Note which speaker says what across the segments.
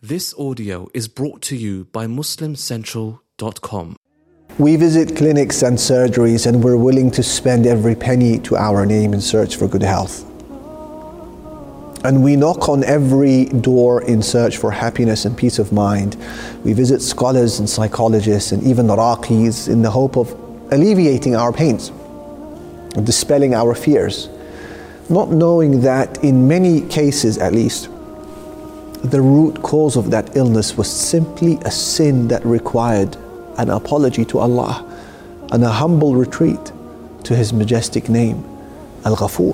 Speaker 1: This audio is brought to you by MuslimCentral.com.
Speaker 2: We visit clinics and surgeries, and we're willing to spend every penny to our name in search for good health. And we knock on every door in search for happiness and peace of mind. We visit scholars and psychologists and even raqis in the hope of alleviating our pains and dispelling our fears, not knowing that in many cases at least, the root cause of that illness was simply a sin that required an apology to Allah and a humble retreat to His majestic name, Al-Ghafur.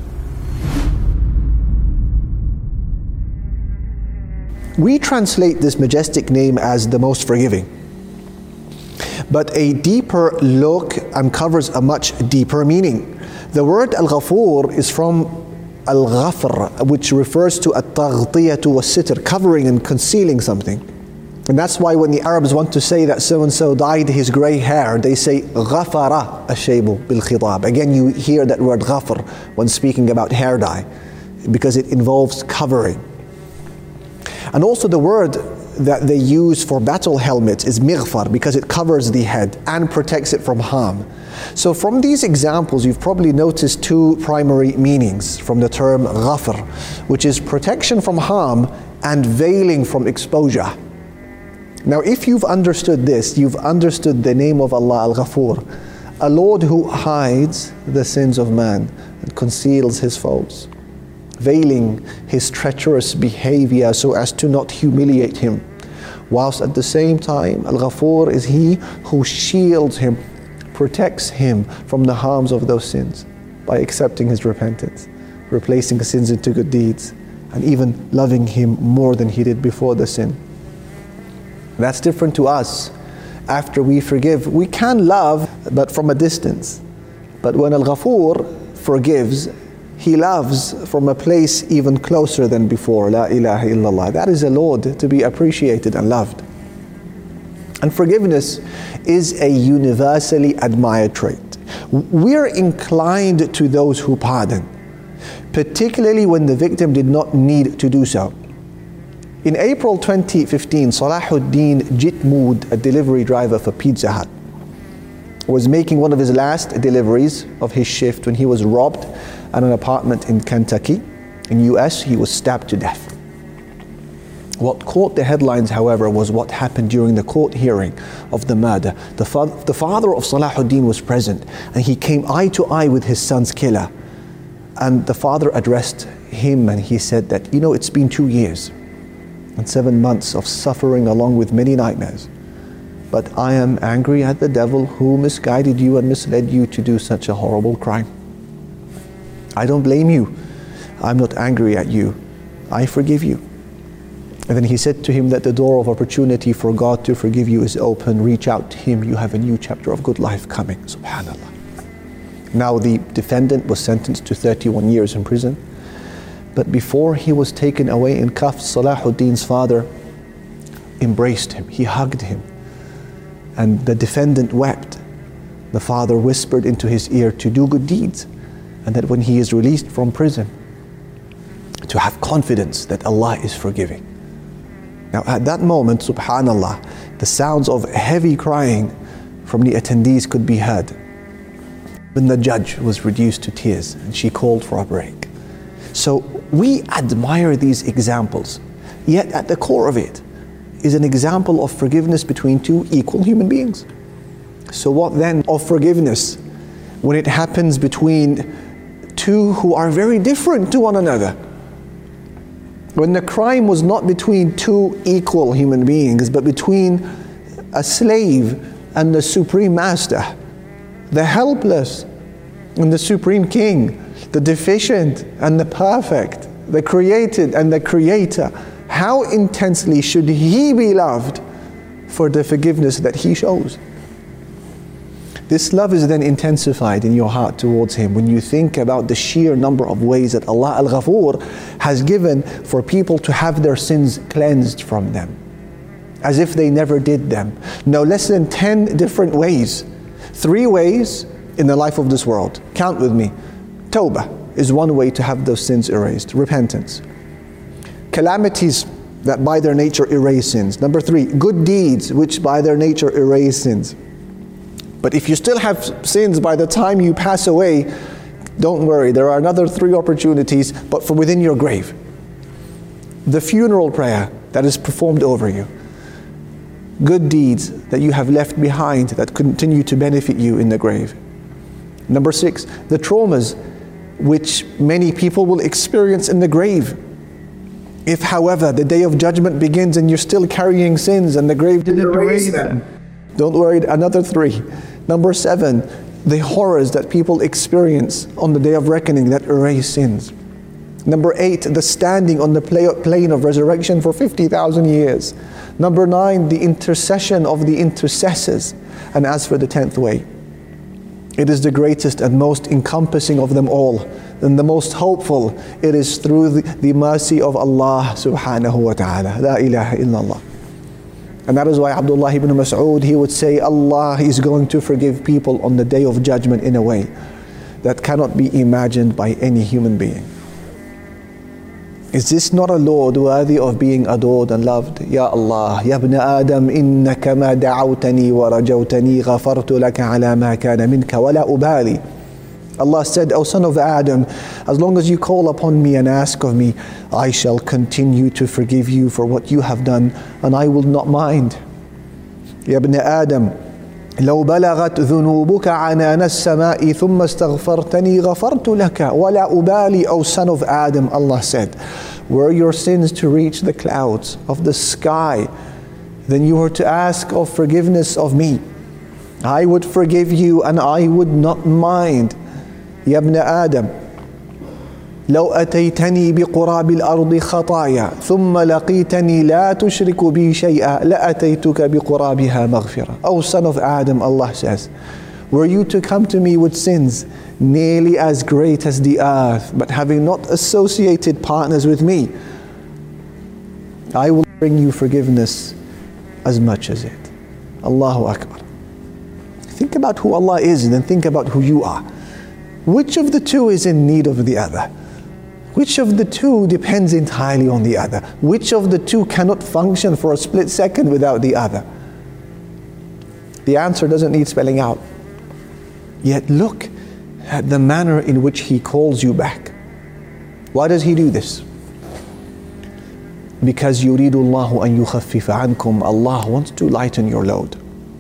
Speaker 2: We translate this majestic name as the most forgiving, but a deeper look uncovers a much deeper meaning. The word Al-Ghafur is from Al-Ghafr, which refers to At-Taghtiyatu was-Sitr, covering and concealing something. And that's why when the Arabs want to say that so-and-so dyed his grey hair, they say Ghafara ash-shaybu bil-khitab. Again, you hear that word Ghafr when speaking about hair dye, because it involves covering. And also the word that they use for battle helmets is Mighfar, because it covers the head and protects it from harm. So from these examples, you've probably noticed two primary meanings from the term Ghafr, which is protection from harm and veiling from exposure. Now, if you've understood this, you've understood the name of Allah Al-Ghafur, a Lord who hides the sins of man and conceals his faults, veiling his treacherous behavior so as to not humiliate him, whilst at the same time, Al-Ghafur is He who shields him, protects him from the harms of those sins by accepting his repentance, replacing sins into good deeds, and even loving him more than he did before the sin. That's different to us. After we forgive, we can love, but from a distance. But when Al-Ghafur forgives, He loves from a place even closer than before. La ilaha illallah. That is a Lord to be appreciated and loved. And forgiveness is a universally admired trait. We're inclined to those who pardon, particularly when the victim did not need to do so. In April 2015, Salahuddin Jitmood, a delivery driver for Pizza Hut, was making one of his last deliveries of his shift when he was robbed at an apartment in Kentucky. In US, he was stabbed to death. What caught the headlines, however, was what happened during the court hearing of the murder. The father of Salahuddin was present, and he came eye to eye with his son's killer. And the father addressed him and he said that, it's been 2 years and 7 months of suffering along with many nightmares. But I am angry at the devil who misguided you and misled you to do such a horrible crime. I don't blame you. I'm not angry at you. I forgive you. And then he said to him that the door of opportunity for God to forgive you is open. Reach out to Him. You have a new chapter of good life coming. Subhanallah. Now the defendant was sentenced to 31 years in prison. But before he was taken away in cuffs, Salahuddin's father embraced him. He hugged him. And the defendant wept. The father whispered into his ear to do good deeds, and that when he is released from prison, to have confidence that Allah is forgiving. Now at that moment, subhanallah, the sounds of heavy crying from the attendees could be heard. When the judge was reduced to tears and she called for a break. So we admire these examples, yet at the core of it is an example of forgiveness between two equal human beings. So what then of forgiveness when it happens between two who are very different to one another? When the crime was not between two equal human beings, but between a slave and the supreme master, the helpless and the supreme king, the deficient and the perfect, the created and the creator. How intensely should he be loved for the forgiveness that he shows? This love is then intensified in your heart towards Him when you think about the sheer number of ways that Allah Al-Ghafur has given for people to have their sins cleansed from them, as if they never did them. No less than 10 different ways. 3 ways in the life of this world. Count with me. Tawbah is one way to have those sins erased. Repentance. Calamities that by their nature erase sins. Number 3, good deeds, which by their nature erase sins. But if you still have sins by the time you pass away, don't worry, there are another 3 opportunities, but from within your grave. The funeral prayer that is performed over you. Good deeds that you have left behind that continue to benefit you in the grave. Number 6, the traumas which many people will experience in the grave. If, however, the day of judgment begins and you're still carrying sins and the grave didn't erase them, don't worry, another 3. Number 7, the horrors that people experience on the day of reckoning that erase sins. Number 8, the standing on the plane of resurrection for 50,000 years. Number 9, the intercession of the intercessors. And as for the 10th way, it is the greatest and most encompassing of them all, and the most hopeful. It is through the mercy of Allah subhanahu wa ta'ala. La ilaha illallah. And that is why Abdullah ibn Mas'ud, he would say, Allah is going to forgive people on the day of judgment in a way that cannot be imagined by any human being. Is this not a Lord worthy of being adored and loved? Ya Allah, Ya ibn Adam, innaka ma da'awtani wa rajawtani ghafartu laka ala ma kana minka wa la ubali. Allah said, O son of Adam, as long as you call upon me and ask of me, I shall continue to forgive you for what you have done, and I will not mind. Ya ibn Adam, لو بلغت ذنوبك عنان السماء ثم استغفرتني غفرت لك ولا أبالي. O son of Adam, Allah said, were your sins to reach the clouds of the sky, then you were to ask of forgiveness of me. I would forgive you and I would not mind. يا ابن آدم لو أتيتني بقراب الأرض خطايا ثم لقيتني لا تشرك بي شيئا لأتيتك بقرابها مغفرة. O son of Adam, Allah says, were you to come to me with sins nearly as great as the earth, but having not associated partners with me, I will bring you forgiveness as much as it. Allahu Akbar. Think about who Allah is and then think about who you are. Which of the two is in need of the other? Which of the two depends entirely on the other? Which of the two cannot function for a split second without the other? The answer doesn't need spelling out. Yet look at the manner in which He calls you back. Why does He do this? Because يُرِيدُ اللَّهُ أَن يُخَفِّفَ عَنْكُمْ. Allah wants to lighten your load.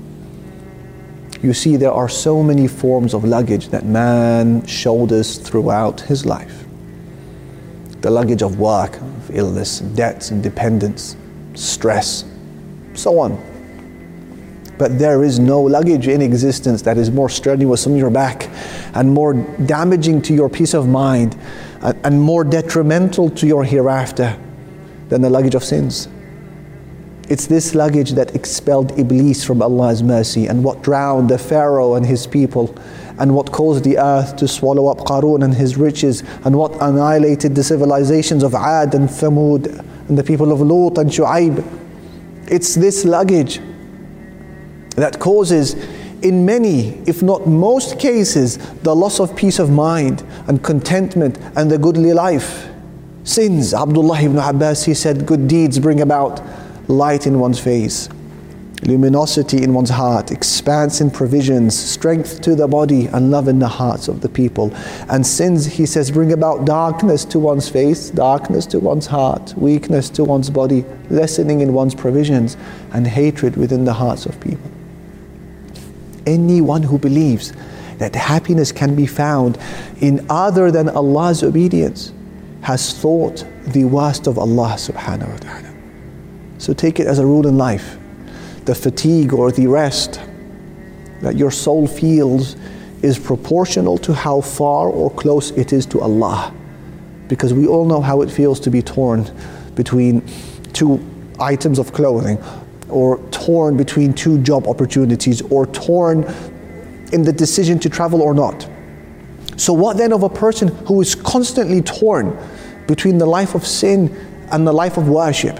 Speaker 2: You see, there are so many forms of luggage that man shoulders throughout his life. The luggage of work, of illness, debts and dependence, stress, so on. But there is no luggage in existence that is more strenuous on your back and more damaging to your peace of mind and more detrimental to your hereafter than the luggage of sins. It's this luggage that expelled Iblis from Allah's mercy, and what drowned the Pharaoh and his people, and what caused the earth to swallow up Qarun and his riches, and what annihilated the civilizations of Ad and Thamud and the people of Lut and Shu'aib. It's this luggage that causes, in many, if not most cases, the loss of peace of mind and contentment and the goodly life. Sins, Abdullah ibn Abbas, he said, good deeds bring about light in one's face, luminosity in one's heart, expanse in provisions, strength to the body, and love in the hearts of the people. And sins, he says, bring about darkness to one's face, darkness to one's heart, weakness to one's body, lessening in one's provisions, and hatred within the hearts of people. Anyone who believes that happiness can be found in other than Allah's obedience has thought the worst of Allah subhanahu wa ta'ala. So take it as a rule in life. The fatigue or the rest that your soul feels is proportional to how far or close it is to Allah. Because we all know how it feels to be torn between two items of clothing, or torn between two job opportunities, or torn in the decision to travel or not. So what then of a person who is constantly torn between the life of sin and the life of worship?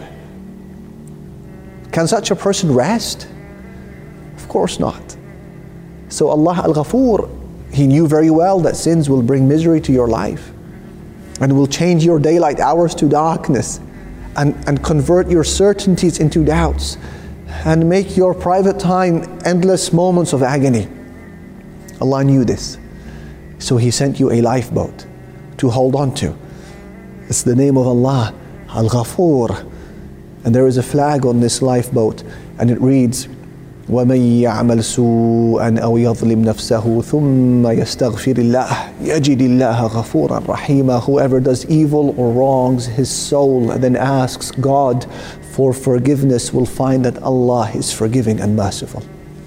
Speaker 2: Can such a person rest? Of course not. So Allah Al-Ghafur, He knew very well that sins will bring misery to your life and will change your daylight hours to darkness and convert your certainties into doubts, and make your private time endless moments of agony. Allah knew this, so He sent you a lifeboat to hold on to. It's the name of Allah, Al-Ghafoor. And there is a flag on this lifeboat, and it reads, وَمَن يَعْمَلْ سُوءًا أَوْ يَظْلِمْ نَفْسَهُ ثُمَّ يَسْتَغْفِرِ اللَّهَ يَجِدِ اللَّهَ غَفُورًا رَحِيمًا. Whoever does evil or wrongs his soul and then asks God for forgiveness will find that Allah is forgiving and merciful.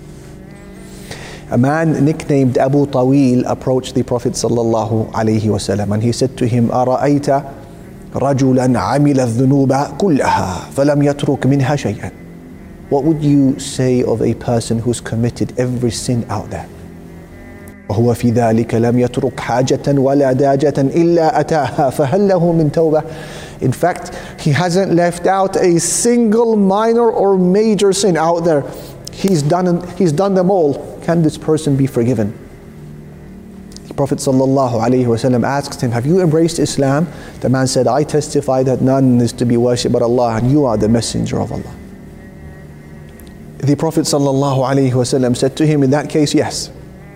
Speaker 2: A man nicknamed Abu Tawil approached the Prophet sallallahu alaihi wasallam, and he said to him, أَرَأَيْتَ رَجُلًا عَمِلَ الذُّنُوبَ كُلَّهَا فَلَمْ يَتْرُكْ مِنْهَا شَيْئًا. What would you say of a person who's committed every sin out there? وَهُوَ فِي ذَلِكَ لَمْ يَتْرُكْ حَاجَةً وَلَا دَاجَةً إِلَّا أَتَاهَا فَهَلْ لَهُ مِنْ تَوْبَةٍ. In fact, he hasn't left out a single minor or major sin out there. He's done them all. Can this person be forgiven? The Prophet ﷺ asked him, have you embraced Islam? The man said, I testify that none is to be worshipped but Allah, and you are the messenger of Allah. The Prophet ﷺ said to him, in that case, yes.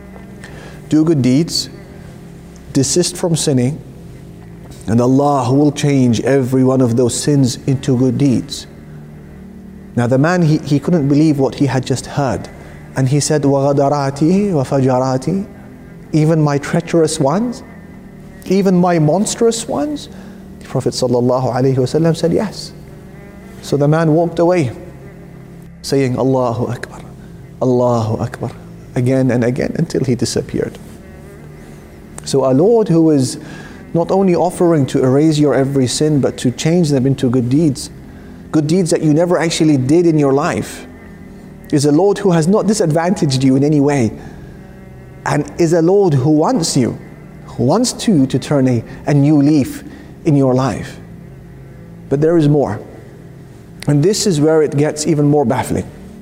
Speaker 2: Do good deeds, desist from sinning, and Allah will change every one of those sins into good deeds. Now the man, he couldn't believe what he had just heard. And he said, وَغَدَرَاتِي وَفَجَرَاتِي. Even my treacherous ones? Even my monstrous ones? The Prophet ﷺ said, yes. So the man walked away, saying, Allahu Akbar, Allahu Akbar, again and again until he disappeared. So a Lord who is not only offering to erase your every sin, but to change them into good deeds that you never actually did in your life, is a Lord who has not disadvantaged you in any way, and is a Lord who wants you, who wants you to turn a new leaf in your life. But there is more. And this is where it gets even more baffling.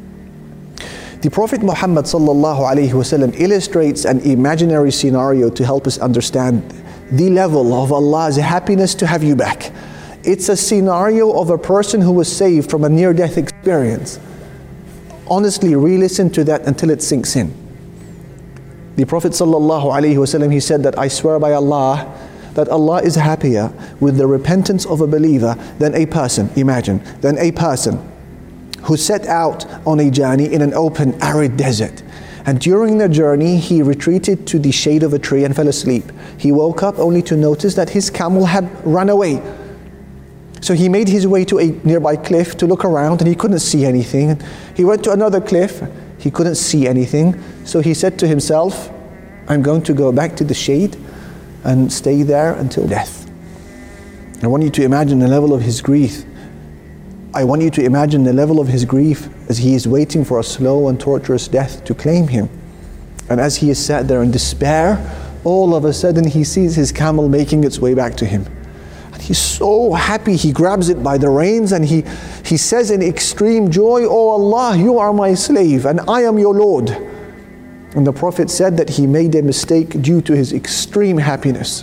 Speaker 2: The Prophet Muhammad ﷺ illustrates an imaginary scenario to help us understand the level of Allah's happiness to have you back. It's a scenario of a person who was saved from a near-death experience. Honestly, re-listen to that until it sinks in. The Prophet ﷺ, he said that I swear by Allah that Allah is happier with the repentance of a believer than a person, than a person who set out on a journey in an open, arid desert. And during the journey, he retreated to the shade of a tree and fell asleep. He woke up only to notice that his camel had run away. So he made his way to a nearby cliff to look around, and he couldn't see anything. He went to another cliff, he couldn't see anything. So he said to himself, I'm going to go back to the shade and stay there until death. I want you to imagine the level of his grief. I want you to imagine the level of his grief as he is waiting for a slow and torturous death to claim him. And as he is sat there in despair, all of a sudden he sees his camel making its way back to him. And he's so happy, he grabs it by the reins and he says in extreme joy, Oh Allah, you are my slave and I am your Lord. And the Prophet said that he made a mistake due to his extreme happiness.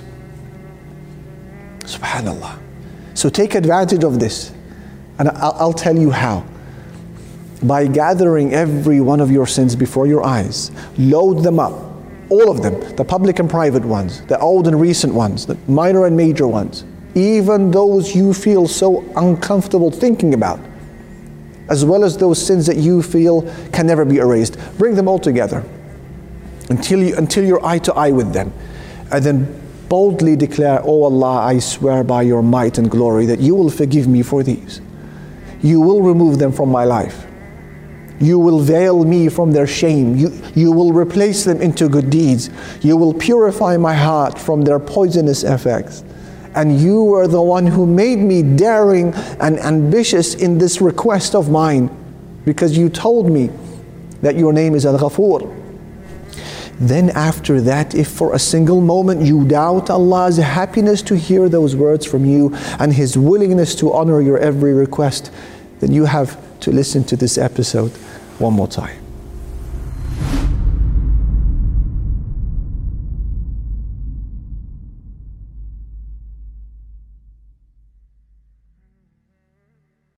Speaker 2: Subhanallah. So take advantage of this. And I'll tell you how. By gathering every one of your sins before your eyes, load them up, all of them, the public and private ones, the old and recent ones, the minor and major ones, even those you feel so uncomfortable thinking about, as well as those sins that you feel can never be erased. Bring them all together until you're eye to eye with them, and then boldly declare, Oh Allah, I swear by your might and glory that you will forgive me for these. You will remove them from my life. You will veil me from their shame. You will replace them into good deeds. You will purify my heart from their poisonous effects. And you are the one who made me daring and ambitious in this request of mine, because you told me that your name is Al-Ghafoor. Then after that, if for a single moment you doubt Allah's happiness to hear those words from you and His willingness to honor your every request, then you have to listen to this episode one more time.